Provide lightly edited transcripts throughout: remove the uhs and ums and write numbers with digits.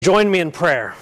Join me in prayer.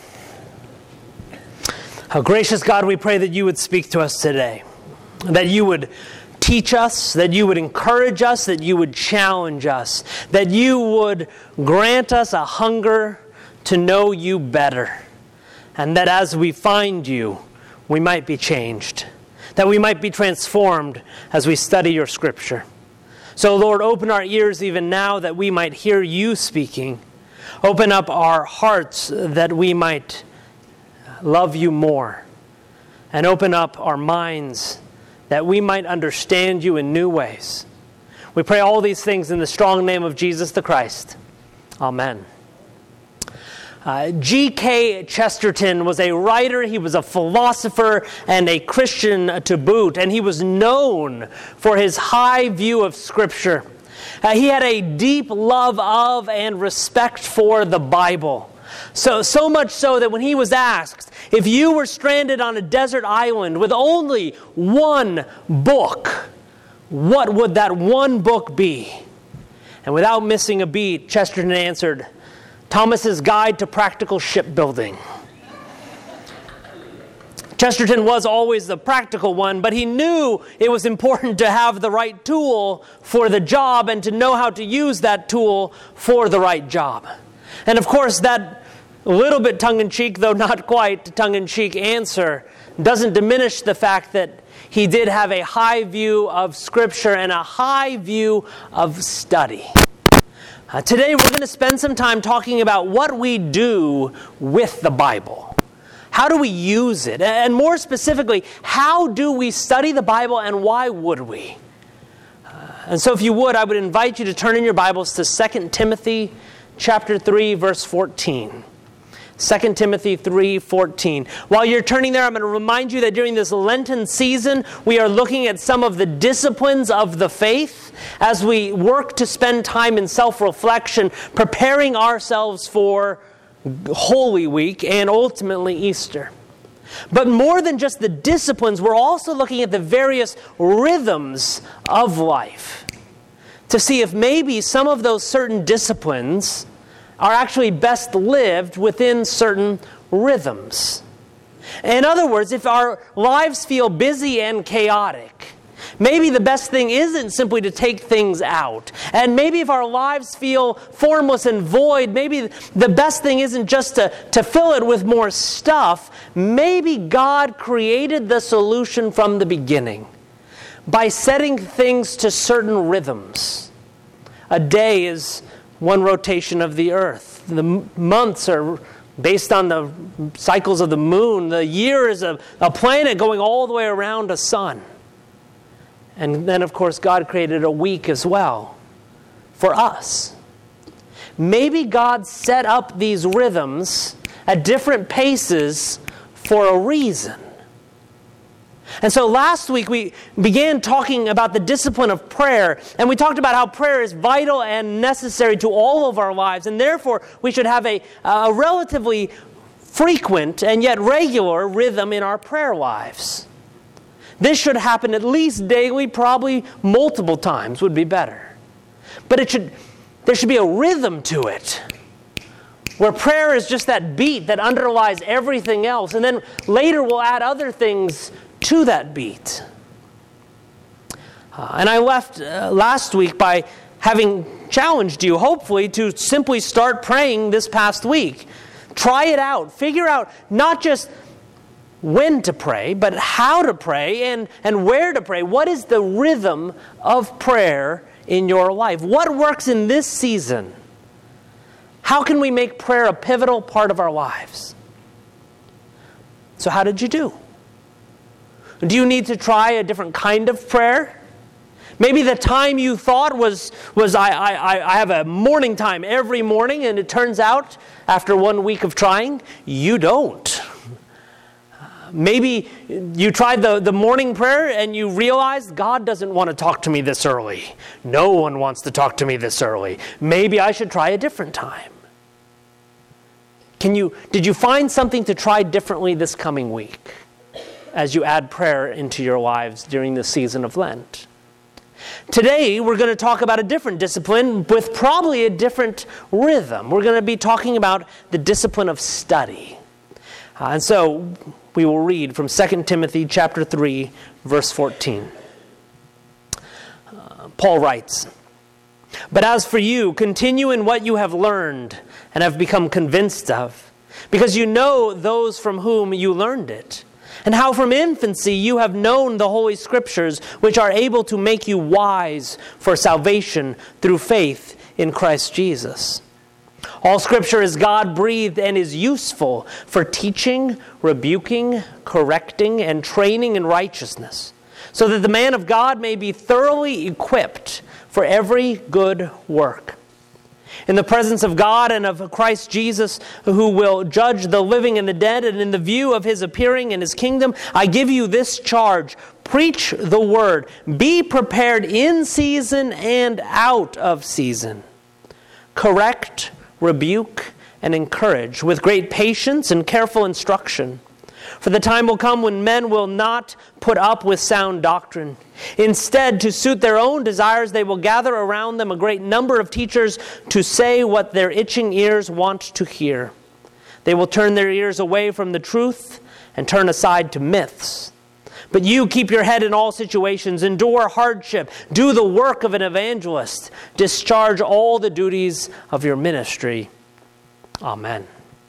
How gracious God, we pray that you would speak to us today, that you would teach us, that you would encourage us, that you would challenge us, that you would grant us a hunger to know you better, and that as we find you, we might be changed, that we might be transformed as we study your Scripture. So Lord, open our ears even now that we might hear you speaking. Open up our hearts that we might love you more. And open up our minds that we might understand you in new ways. We pray all these things in the strong name of Jesus the Christ. Amen. G.K. Chesterton was a writer, he was a philosopher, and a Christian to boot. And he was known for his high view of Scripture. He had a deep love of and respect for the Bible. So much so that when he was asked, if you were stranded on a desert island with only one book, what would that one book be? And without missing a beat, Chesterton answered, Thomas's Guide to Practical Shipbuilding. Chesterton was always the practical one, but he knew it was important to have the right tool for the job and to know how to use that tool for the right job. And of course, that little bit tongue-in-cheek, though not quite tongue-in-cheek answer, doesn't diminish the fact that he did have a high view of Scripture and a high view of study. Today we're going to spend some time talking about what we do with the Bible. How do we use it? And more specifically, how do we study the Bible and why would we? And so if you would, I would invite you to turn in your Bibles to 2 Timothy chapter 3, verse 14. 2 Timothy 3:14. While you're turning there, I'm going to remind you that during this Lenten season, we are looking at some of the disciplines of the faith as we work to spend time in self-reflection, preparing ourselves for Holy Week and ultimately Easter. But more than just the disciplines, we're also looking at the various rhythms of life to see if maybe some of those certain disciplines are actually best lived within certain rhythms. In other words, if our lives feel busy and chaotic, maybe the best thing isn't simply to take things out. And maybe if our lives feel formless and void, maybe the best thing isn't just to fill it with more stuff. Maybe God created the solution from the beginning by setting things to certain rhythms. A day is one rotation of the earth. The months are based on the cycles of the moon. The year is a planet going all the way around a sun. And then, of course, God created a week as well for us. Maybe God set up these rhythms at different paces for a reason. And so last week we began talking about the discipline of prayer, and we talked about how prayer is vital and necessary to all of our lives, and therefore we should have a relatively frequent and yet regular rhythm in our prayer lives. This should happen at least daily, probably multiple times would be better. But there should be a rhythm to it, where prayer is just that beat that underlies everything else, and then later we'll add other things to that beat. And I left last week by having challenged you, hopefully, to simply start praying this past week. Try it out. Figure out not just when to pray, but how to pray and where to pray. What is the rhythm of prayer in your life? What works in this season? How can we make prayer a pivotal part of our lives? So how did you do? Do you need to try a different kind of prayer? Maybe the time you thought was I have a morning time every morning, and it turns out after 1 week of trying, you don't. Maybe you tried the morning prayer and you realized God doesn't want to talk to me this early. No one wants to talk to me this early. Maybe I should try a different time. Did you find something to try differently this coming week as you add prayer into your lives during the season of Lent? Today, we're going to talk about a different discipline with probably a different rhythm. We're going to be talking about the discipline of study. And so, we will read from 2 Timothy chapter 3, verse 14. Paul writes, "But as for you, continue in what you have learned and have become convinced of, because you know those from whom you learned it, and how from infancy you have known the Holy Scriptures, which are able to make you wise for salvation through faith in Christ Jesus. All Scripture is God-breathed and is useful for teaching, rebuking, correcting, and training in righteousness, so that the man of God may be thoroughly equipped for every good work. In the presence of God and of Christ Jesus, who will judge the living and the dead, and in the view of his appearing in his kingdom, I give you this charge: preach the word. Be prepared in season and out of season. Correct, rebuke, and encourage with great patience and careful instruction. For the time will come when men will not put up with sound doctrine. Instead, to suit their own desires, they will gather around them a great number of teachers to say what their itching ears want to hear. They will turn their ears away from the truth and turn aside to myths. But you keep your head in all situations, endure hardship, do the work of an evangelist, discharge all the duties of your ministry." Amen.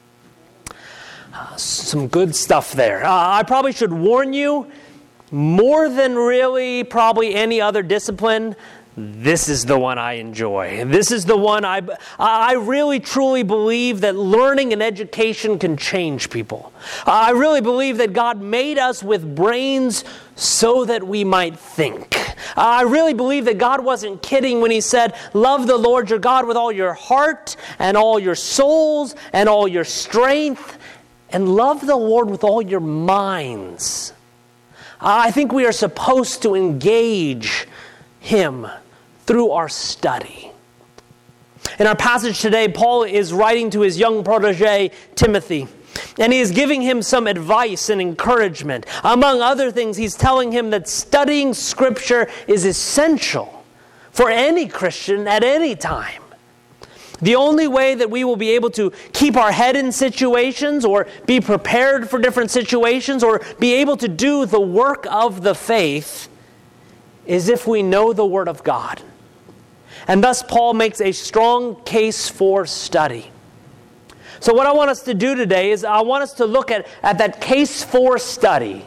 Some good stuff there. I probably should warn you, more than really probably any other discipline, this is the one I enjoy. This is the one I really truly believe that learning and education can change people. I really believe that God made us with brains so that we might think. I really believe that God wasn't kidding when he said, "Love the Lord your God with all your heart and all your souls and all your strength, and love the Lord with all your minds." I think we are supposed to engage him through our study. In our passage today, Paul is writing to his young protege, Timothy, and he is giving him some advice and encouragement. Among other things, he's telling him that studying Scripture is essential for any Christian at any time. The only way that we will be able to keep our head in situations or be prepared for different situations or be able to do the work of the faith is if we know the Word of God. And thus Paul makes a strong case for study. So what I want us to do today is I want us to look at that case for study.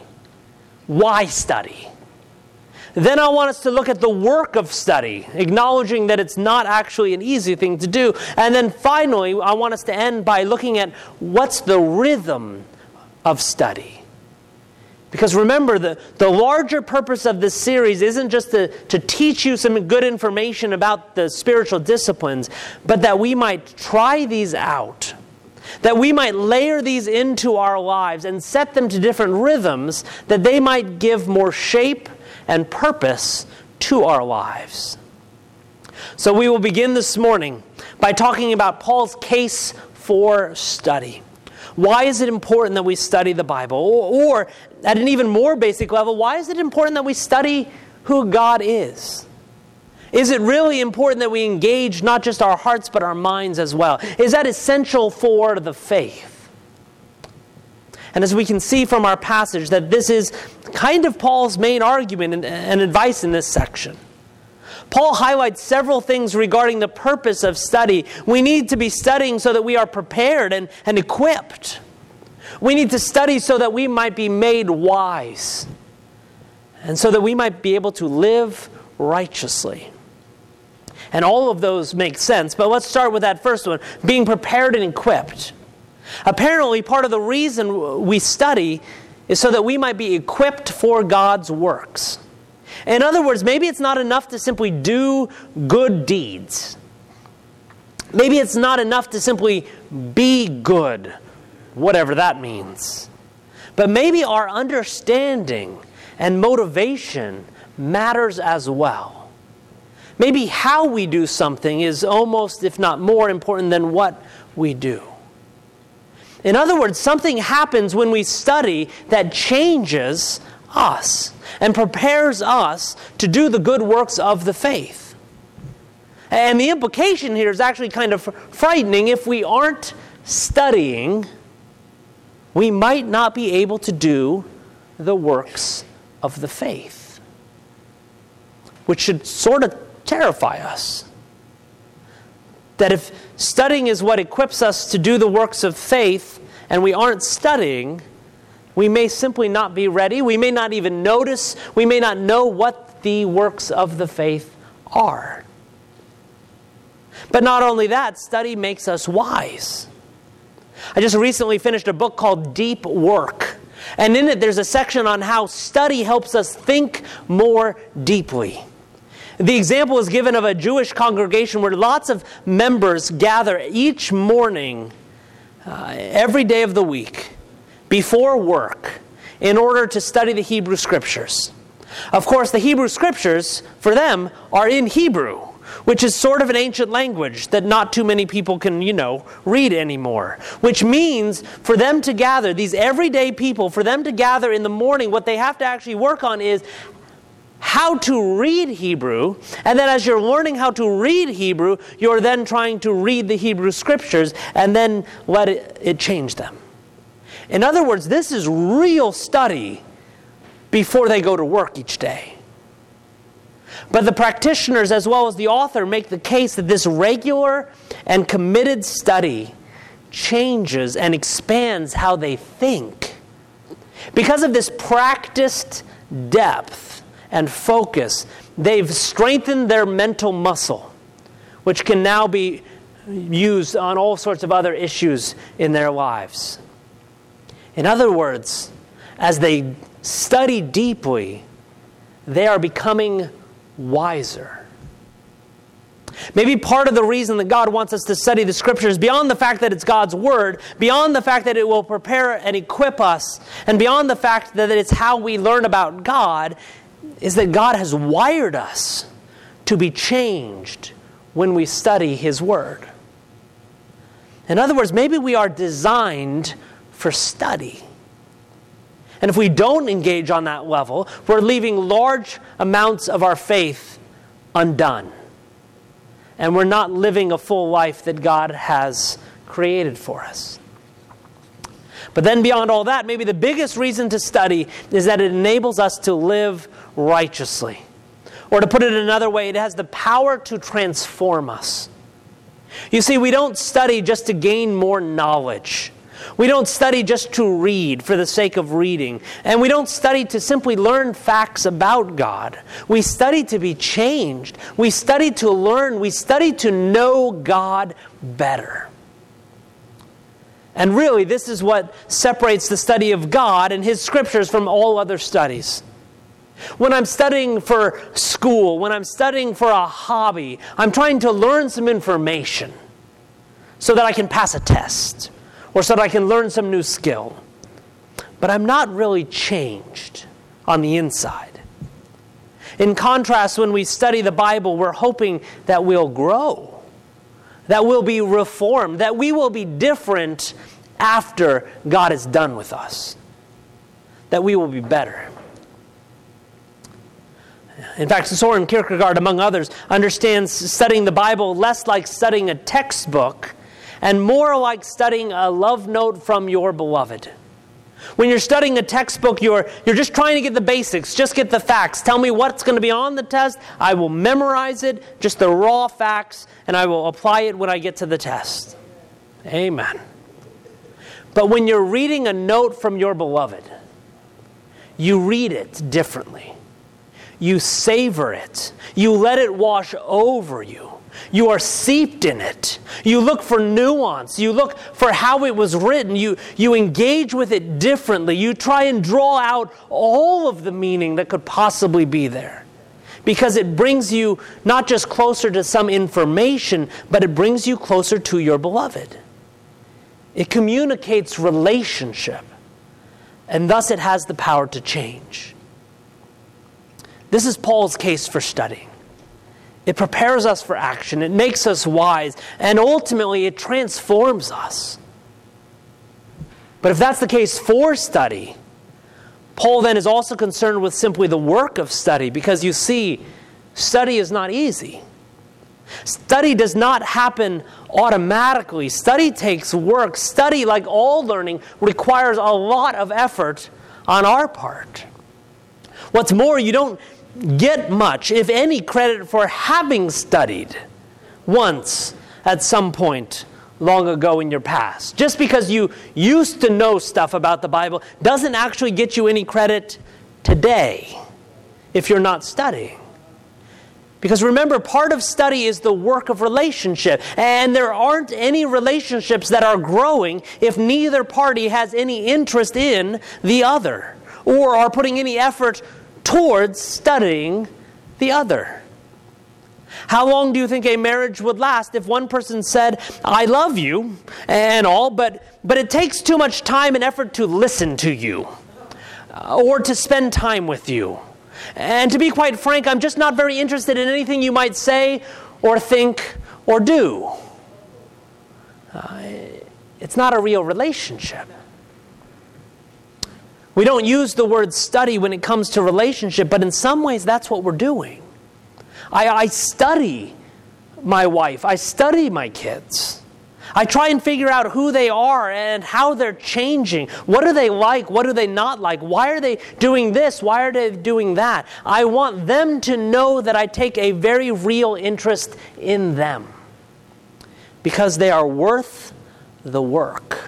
Why study? Then I want us to look at the work of study, acknowledging that it's not actually an easy thing to do. And then finally, I want us to end by looking at what's the rhythm of study. Because remember, the larger purpose of this series isn't just to teach you some good information about the spiritual disciplines, but that we might try these out. That we might layer these into our lives and set them to different rhythms, that they might give more shape and purpose to our lives. So we will begin this morning by talking about Paul's case for study. Why is it important that we study the Bible? Or at an even more basic level, why is it important that we study who God is? Is it really important that we engage not just our hearts but our minds as well? Is that essential for the faith? And as we can see from our passage, that this is kind of Paul's main argument and advice in this section. Paul highlights several things regarding the purpose of study. We need to be studying so that we are prepared and equipped. We need to study so that we might be made wise, and so that we might be able to live righteously. And all of those make sense, but let's start with that first one, being prepared and equipped. Apparently, part of the reason we study is so that we might be equipped for God's works. In other words, maybe it's not enough to simply do good deeds. Maybe it's not enough to simply be good, whatever that means. But maybe our understanding and motivation matters as well. Maybe how we do something is almost, if not more, important than what we do. In other words, something happens when we study that changes us and prepares us to do the good works of the faith. And the implication here is actually kind of frightening. If we aren't studying, we might not be able to do the works of the faith, which should sort of terrify us. That if studying is what equips us to do the works of faith, and we aren't studying, we may simply not be ready. We may not even notice. We may not know what the works of the faith are. But not only that, study makes us wise. I just recently finished a book called Deep Work. And in it, there's a section on how study helps us think more deeply. The example is given of a Jewish congregation where lots of members gather each morning, every day of the week, before work, in order to study the Hebrew Scriptures. Of course, the Hebrew Scriptures, for them, are in Hebrew, which is sort of an ancient language that not too many people can, read anymore. Which means for them to gather, these everyday people, for them to gather in the morning, what they have to actually work on is how to read Hebrew. And then as you're learning how to read Hebrew, you're then trying to read the Hebrew Scriptures and then let it change them. In other words, this is real study before they go to work each day. But the practitioners, as well as the author, make the case that this regular and committed study changes and expands how they think. Because of this practiced depth and focus, they've strengthened their mental muscle, which can now be used on all sorts of other issues in their lives. In other words, as they study deeply, they are becoming wiser. Maybe part of the reason that God wants us to study the Scriptures, beyond the fact that it's God's Word, beyond the fact that it will prepare and equip us, and beyond the fact that it's how we learn about God, is that God has wired us to be changed when we study His Word. In other words, maybe we are designed for study. And if we don't engage on that level, we're leaving large amounts of our faith undone. And we're not living a full life that God has created for us. But then beyond all that, maybe the biggest reason to study is that it enables us to live righteously. Or to put it another way, it has the power to transform us. You see, we don't study just to gain more knowledge. We don't study just to read for the sake of reading. And we don't study to simply learn facts about God. We study to be changed. We study to learn. We study to know God better. And really, this is what separates the study of God and His Scriptures from all other studies. When I'm studying for school, when I'm studying for a hobby, I'm trying to learn some information so that I can pass a test, or so that I can learn some new skill. But I'm not really changed on the inside. In contrast, when we study the Bible, we're hoping that we'll grow, that we'll be reformed, that we will be different after God is done with us, that we will be better. In fact, Soren Kierkegaard, among others, understands studying the Bible less like studying a textbook and more like studying a love note from your beloved. When you're studying a textbook, you're just trying to get the basics, just get the facts. Tell me what's going to be on the test. I will memorize it, just the raw facts, and I will apply it when I get to the test. Amen. But when you're reading a note from your beloved, you read it differently. You savor it. You let it wash over you. You are seeped in it. You look for nuance. You look for how it was written. You engage with it differently. You try and draw out all of the meaning that could possibly be there. Because it brings you not just closer to some information, but it brings you closer to your beloved. It communicates relationship. And thus it has the power to change. This is Paul's case for studying. It prepares us for action. It makes us wise. And ultimately, it transforms us. But if that's the case for study, Paul then is also concerned with simply the work of study, because you see, study is not easy. Study does not happen automatically. Study takes work. Study, like all learning, requires a lot of effort on our part. What's more, you don't get much, if any, credit for having studied once at some point long ago in your past. Just because you used to know stuff about the Bible doesn't actually get you any credit today if you're not studying. Because remember, part of study is the work of relationship. And there aren't any relationships that are growing if neither party has any interest in the other, or are putting any effort towards studying the other. How long do you think a marriage would last if one person said, "I love you," and all, but it takes too much time and effort to listen to you, or to spend time with you? And to be quite frank, I'm just not very interested in anything you might say or think or do. It's not a real relationship. We don't use the word study when it comes to relationship, but in some ways that's what we're doing. I study my wife. I study my kids. I try and figure out who they are and how they're changing. What do they like? What do they not like? Why are they doing this? Why are they doing that? I want them to know that I take a very real interest in them, because they are worth the work.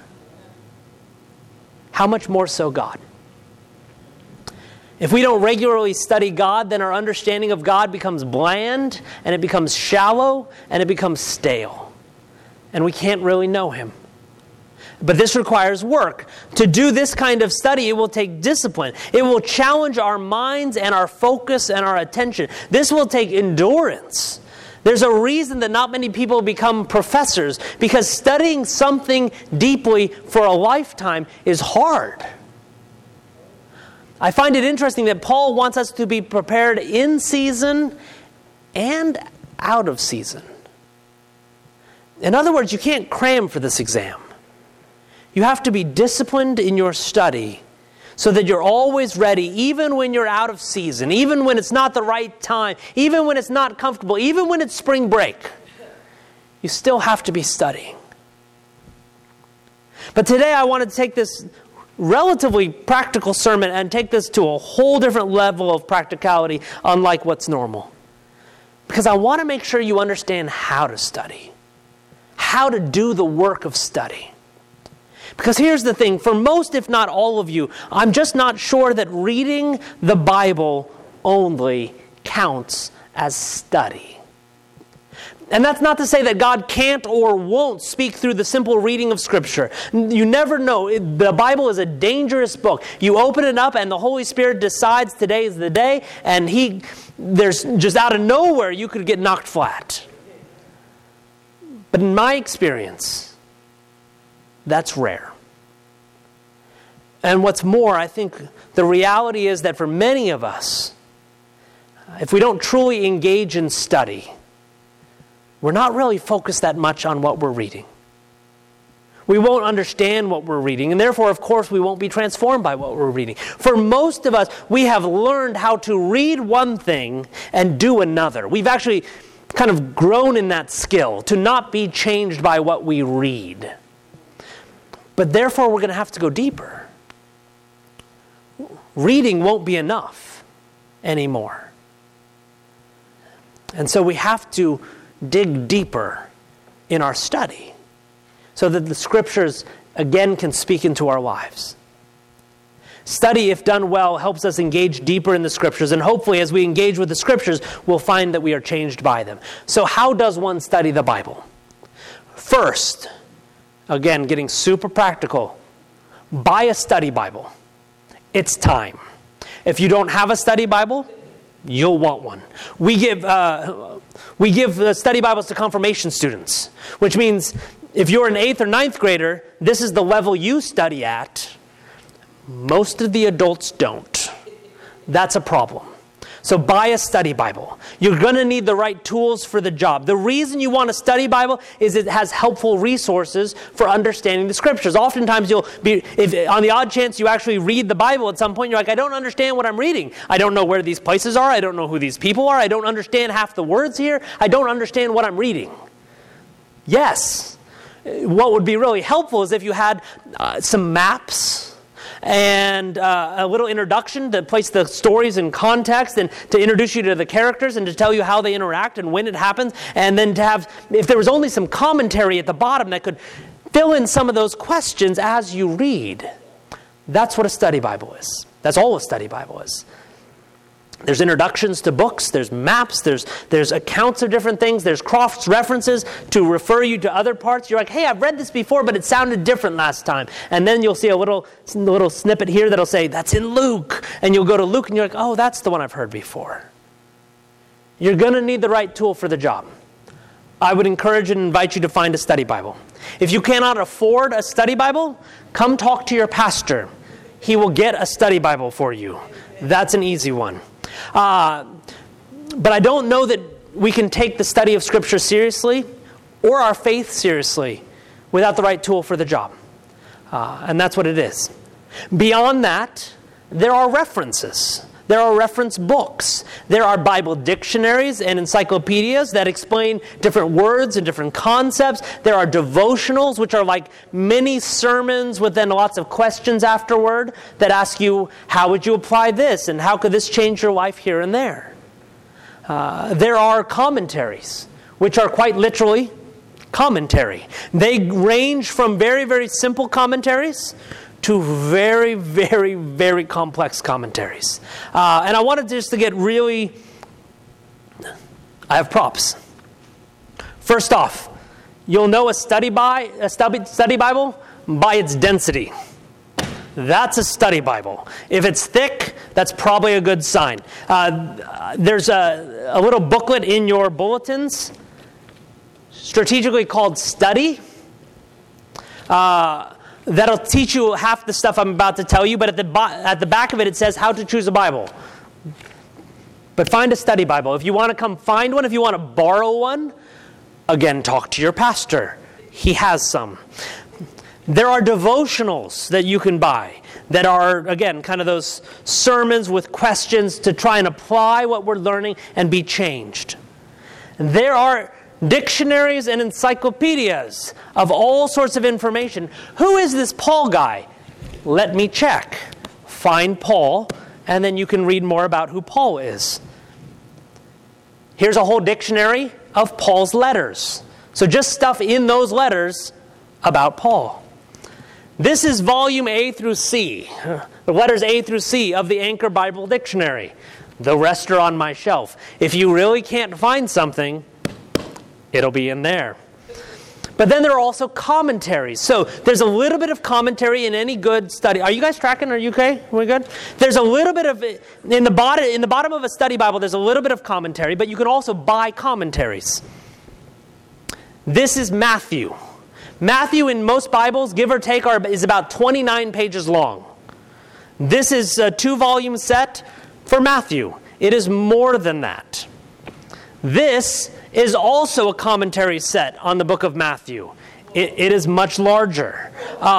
How much more so God? If we don't regularly study God, then our understanding of God becomes bland, and it becomes shallow, and it becomes stale. And we can't really know Him. But this requires work. To do this kind of study, it will take discipline. It will challenge our minds and our focus and our attention. This will take endurance. There's a reason that not many people become professors, because studying something deeply for a lifetime is hard. I find it interesting that Paul wants us to be prepared in season and out of season. In other words, you can't cram for this exam. You have to be disciplined in your study so that you're always ready, even when you're out of season, even when it's not the right time, even when it's not comfortable, even when it's spring break. You still have to be studying. But today I want to take this relatively practical sermon and take this to a whole different level of practicality, unlike what's normal. Because I want to make sure you understand how to study. How to do the work of study. Because here's the thing, for most, if not all of you, I'm just not sure that reading the Bible only counts as study. And that's not to say that God can't or won't speak through the simple reading of Scripture. You never know. The Bible is a dangerous book. You open it up and the Holy Spirit decides today is the day, and there's just out of nowhere you could get knocked flat. But in my experience, that's rare. And what's more, I think the reality is that for many of us, if we don't truly engage in study, we're not really focused that much on what we're reading. We won't understand what we're reading, and therefore, of course, we won't be transformed by what we're reading. For most of us, we have learned how to read one thing and do another. We've actually kind of grown in that skill to not be changed by what we read. But therefore, we're going to have to go deeper. Reading won't be enough anymore. And so we have to dig deeper in our study so that the Scriptures again can speak into our lives. Study, if done well, helps us engage deeper in the Scriptures, and hopefully as we engage with the Scriptures, we'll find that we are changed by them. So how does one study the Bible? First, again, getting super practical, buy a study Bible. It's time. If you don't have a study Bible, you'll want one. We give study Bibles to confirmation students, which means if you're an 8th or 9th grader, this is the level you study at. Most of the adults don't. That's a problem. So buy a study Bible. You're going to need the right tools for the job. The reason you want a study Bible is it has helpful resources for understanding the Scriptures. Oftentimes you'll be, if on the odd chance you actually read the Bible at some point, you're like, I don't understand what I'm reading. I don't know where these places are. I don't know who these people are. I don't understand half the words here. I don't understand what I'm reading. Yes. What would be really helpful is if you had some maps and a little introduction to place the stories in context and to introduce you to the characters and to tell you how they interact and when it happens, and then to have, if there was only some commentary at the bottom that could fill in some of those questions as you read. That's what a study Bible is. That's all a study Bible is. There's introductions to books, there's maps, there's accounts of different things, there's cross references to refer you to other parts. You're like, hey, I've read this before, but it sounded different last time. And then you'll see a little snippet here that'll say, that's in Luke. And you'll go to Luke and you're like, oh, that's the one I've heard before. You're going to need the right tool for the job. I would encourage and invite you to find a study Bible. If you cannot afford a study Bible, come talk to your pastor. He will get a study Bible for you. That's an easy one. But I don't know that we can take the study of Scripture seriously or our faith seriously without the right tool for the job. And that's what it is. Beyond that, there are references. There are reference books. There are Bible dictionaries and encyclopedias that explain different words and different concepts. There are devotionals, which are like mini sermons with then lots of questions afterward that ask you, how would you apply this? And how could this change your life here and there? There are commentaries, which are quite literally commentary. They range from very, very simple commentaries to very, very, very complex commentaries. And I wanted just to get really... I have props. First off, you'll know a study Bible by its density. That's a study Bible. If it's thick, that's probably a good sign. There's a little booklet in your bulletins, strategically called Study. That'll teach you half the stuff I'm about to tell you, but at the back of it, it says how to choose a Bible. But find a study Bible. If you want to come find one, if you want to borrow one, again, talk to your pastor. He has some. There are devotionals that you can buy that are, again, kind of those sermons with questions to try and apply what we're learning and be changed. There are dictionaries and encyclopedias of all sorts of information. Who is this Paul guy? Let me check. Find Paul, and then you can read more about who Paul is. Here's a whole dictionary of Paul's letters. So just stuff in those letters about Paul. This is volume A through C, the letters A through C of the Anchor Bible Dictionary. The rest are on my shelf. If you really can't find something, it'll be in there. But then there are also commentaries. So there's a little bit of commentary in any good study. Are you guys tracking? Are you okay? Are we good? There's a little bit of, in the bottom of a study Bible, there's a little bit of commentary, but you can also buy commentaries. This is Matthew. Matthew in most Bibles, give or take, is about 29 pages long. This is a 2-volume set for Matthew. It is more than that. This is also a commentary set on the book of Matthew. It is much larger.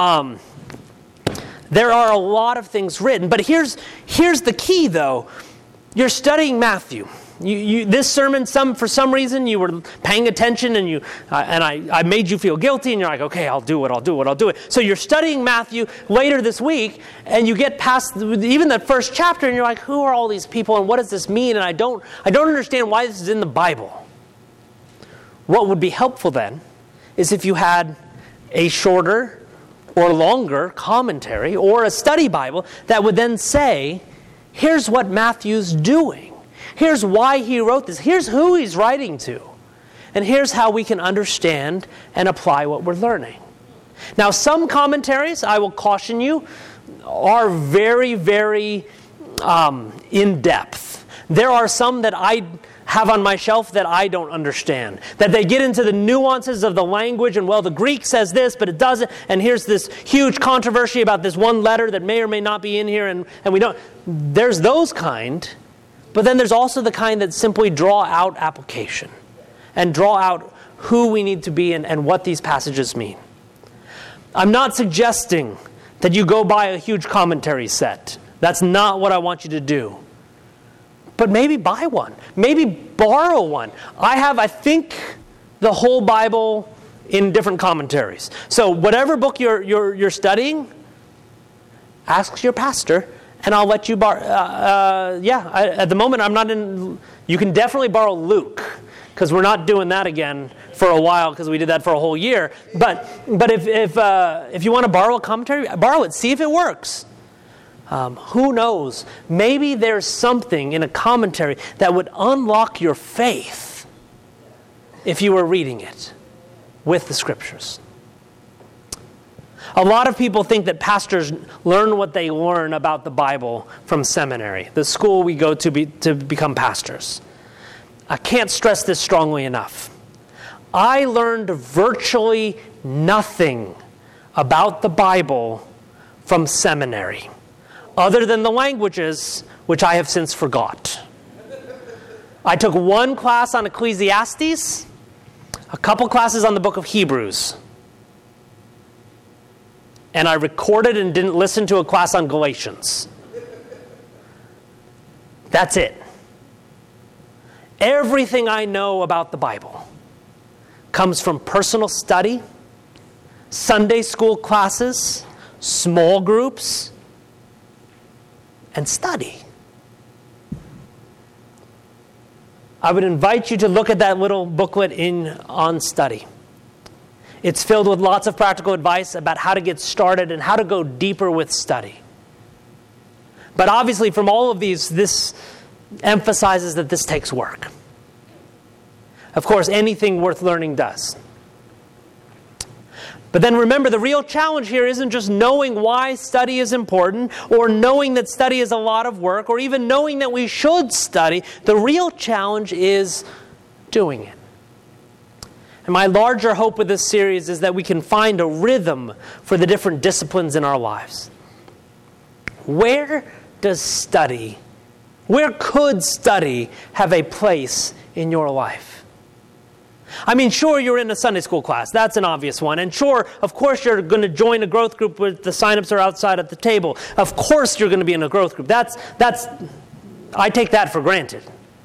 There are a lot of things written, but here's the key, though. You're studying Matthew. This sermon, for some reason, you were paying attention, and I made you feel guilty, and you're like, okay, I'll do it. So you're studying Matthew later this week, and you get past even that first chapter, and you're like, who are all these people, and what does this mean? And I don't understand why this is in the Bible. What would be helpful then is if you had a shorter or longer commentary or a study Bible that would then say, here's what Matthew's doing. Here's why he wrote this. Here's who he's writing to. And here's how we can understand and apply what we're learning. Now, some commentaries, I will caution you, are very, very in-depth. There are some that I have on my shelf that I don't understand. That they get into the nuances of the language and, well, the Greek says this, but it doesn't. And here's this huge controversy about this one letter that may or may not be in here, and we don't. There's those kind. But then there's also the kind that simply draw out application and draw out who we need to be and what these passages mean. I'm not suggesting that you go buy a huge commentary set. That's not what I want you to do. But maybe buy one. Maybe borrow one. I have, I think, the whole Bible in different commentaries. So whatever book you're studying, ask your pastor, and I'll let you borrow. At the moment, I'm not in. You can definitely borrow Luke, because we're not doing that again for a while, because we did that for a whole year. But if you want to borrow a commentary, borrow it. See if it works. Who knows? Maybe there's something in a commentary that would unlock your faith if you were reading it with the Scriptures. A lot of people think that pastors learn what they learn about the Bible from seminary, the school we go to become pastors. I can't stress this strongly enough. I learned virtually nothing about the Bible from seminary, other than the languages, which I have since forgot. I took one class on Ecclesiastes, a couple classes on the book of Hebrews, and I recorded and didn't listen to a class on Galatians. That's it. Everything I know about the Bible comes from personal study, Sunday school classes, small groups, and study. I would invite you to look at that little booklet on study. It's filled with lots of practical advice about how to get started and how to go deeper with study. But obviously from all of these, this emphasizes that this takes work. Of course, anything worth learning does. But then remember, the real challenge here isn't just knowing why study is important, or knowing that study is a lot of work, or even knowing that we should study. The real challenge is doing it. And my larger hope with this series is that we can find a rhythm for the different disciplines in our lives. Where could study have a place in your life? I mean, sure, you're in a Sunday school class. That's an obvious one. And sure, of course, you're going to join a growth group where the sign-ups are outside at the table. Of course, you're going to be in a growth group. I take that for granted.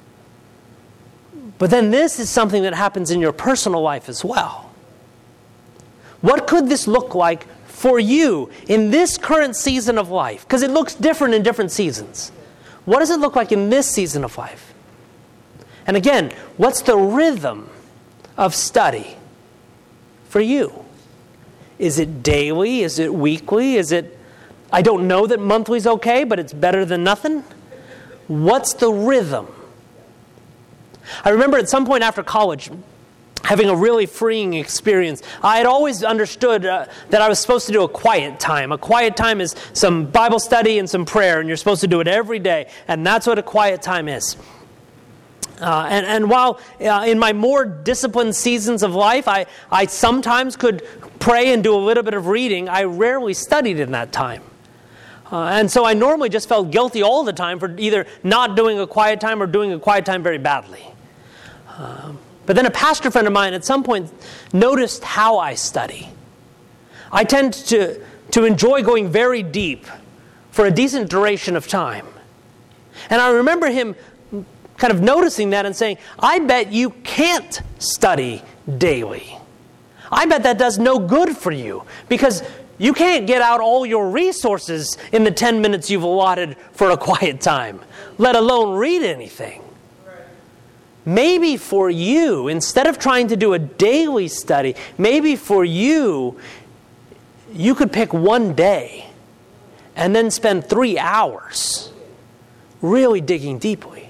But then this is something that happens in your personal life as well. What could this look like for you in this current season of life? Because it looks different in different seasons. What does it look like in this season of life? And again, what's the rhythm of study for you? Is it daily? Is it weekly? I don't know that monthly's okay, but it's better than nothing? What's the rhythm? I remember at some point after college having a really freeing experience. I had always understood that I was supposed to do a quiet time. A quiet time is some Bible study and some prayer, and you're supposed to do it every day, and that's what a quiet time is. And while in my more disciplined seasons of life, I sometimes could pray and do a little bit of reading, I rarely studied in that time. And so I normally just felt guilty all the time for either not doing a quiet time or doing a quiet time very badly. But then a pastor friend of mine at some point noticed how I study. I tend to enjoy going very deep for a decent duration of time. And I remember him kind of noticing that and saying, I bet you can't study daily. I bet that does no good for you, because you can't get out all your resources in the 10 minutes you've allotted for a quiet time, let alone read anything. Maybe for you, instead of trying to do a daily study, maybe for you could pick one day and then spend 3 hours really digging deeply.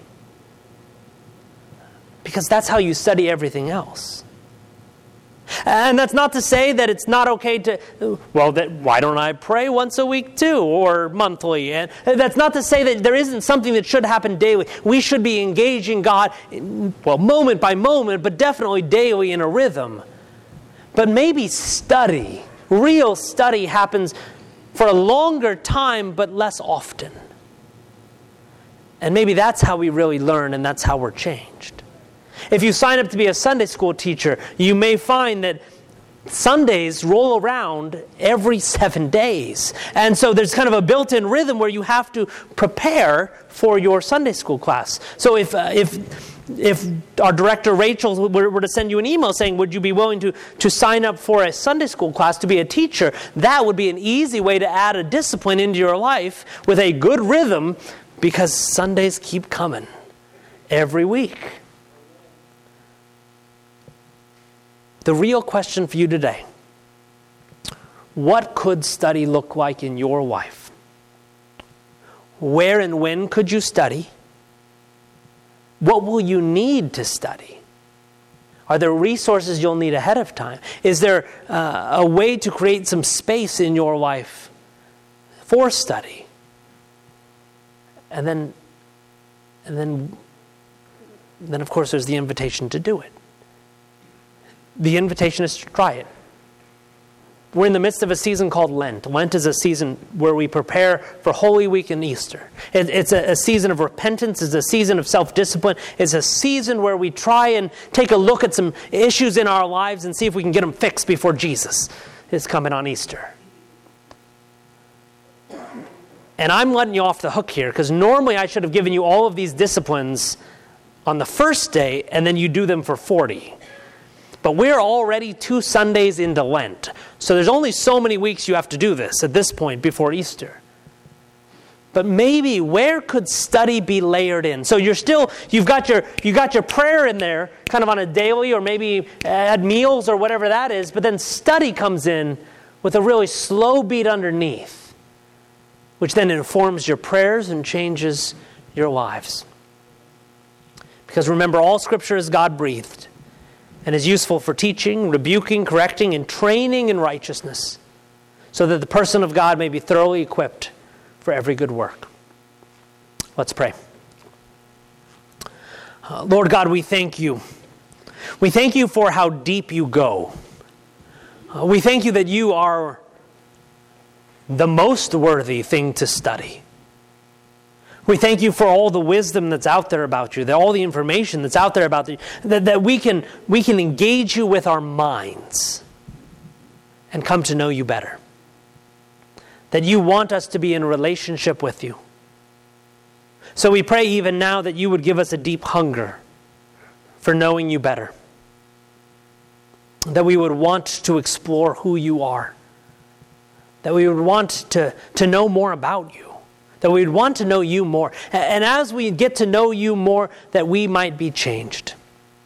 Because that's how you study everything else. And that's not to say that it's not okay why don't I pray once a week too, or monthly? And that's not to say that there isn't something that should happen daily. We should be engaging God, moment by moment, but definitely daily in a rhythm. But maybe real study happens for a longer time, but less often. And maybe that's how we really learn, and that's how we're changed. If you sign up to be a Sunday school teacher, you may find that Sundays roll around every 7 days. And so there's kind of a built-in rhythm where you have to prepare for your Sunday school class. So if our director, Rachel, were to send you an email saying, would you be willing to sign up for a Sunday school class to be a teacher, that would be an easy way to add a discipline into your life with a good rhythm, because Sundays keep coming every week. The real question for you today: what could study look like in your life? Where and when could you study? What will you need to study? Are there resources you'll need ahead of time? Is there a way to create some space in your life for study? And then of course there's the invitation to do it. The invitation is to try it. We're in the midst of a season called Lent. Lent is a season where we prepare for Holy Week and Easter. It's a season of repentance. It's a season of self-discipline. It's a season where we try and take a look at some issues in our lives and see if we can get them fixed before Jesus is coming on Easter. And I'm letting you off the hook here, because normally I should have given you all of these disciplines on the first day, and then you do them for 40. But we're already 2 Sundays into Lent. So there's only so many weeks you have to do this at this point before Easter. But maybe where could study be layered in? So you've got your prayer in there, kind of on a daily or maybe at meals or whatever that is, but then study comes in with a really slow beat underneath, which then informs your prayers and changes your lives. Because remember, all Scripture is God-breathed and is useful for teaching, rebuking, correcting, and training in righteousness, so that the person of God may be thoroughly equipped for every good work. Let's pray. Lord God, we thank you. We thank you for how deep you go. We thank you that you are the most worthy thing to study. We thank you for all the wisdom that's out there about you, all the information that's out there about you, that we can engage you with our minds and come to know you better. That you want us to be in a relationship with you. So we pray even now that you would give us a deep hunger for knowing you better. That we would want to explore who you are. That we would want to know more about you. That we would want to know you more. And as we get to know you more, that we might be changed.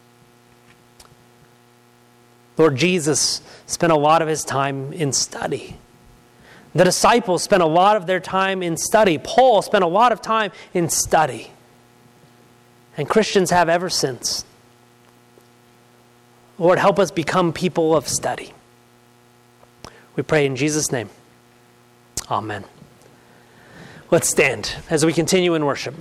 Lord, Jesus spent a lot of his time in study. The disciples spent a lot of their time in study. Paul spent a lot of time in study. And Christians have ever since. Lord, help us become people of study. We pray in Jesus' name. Amen. Let's stand as we continue in worship.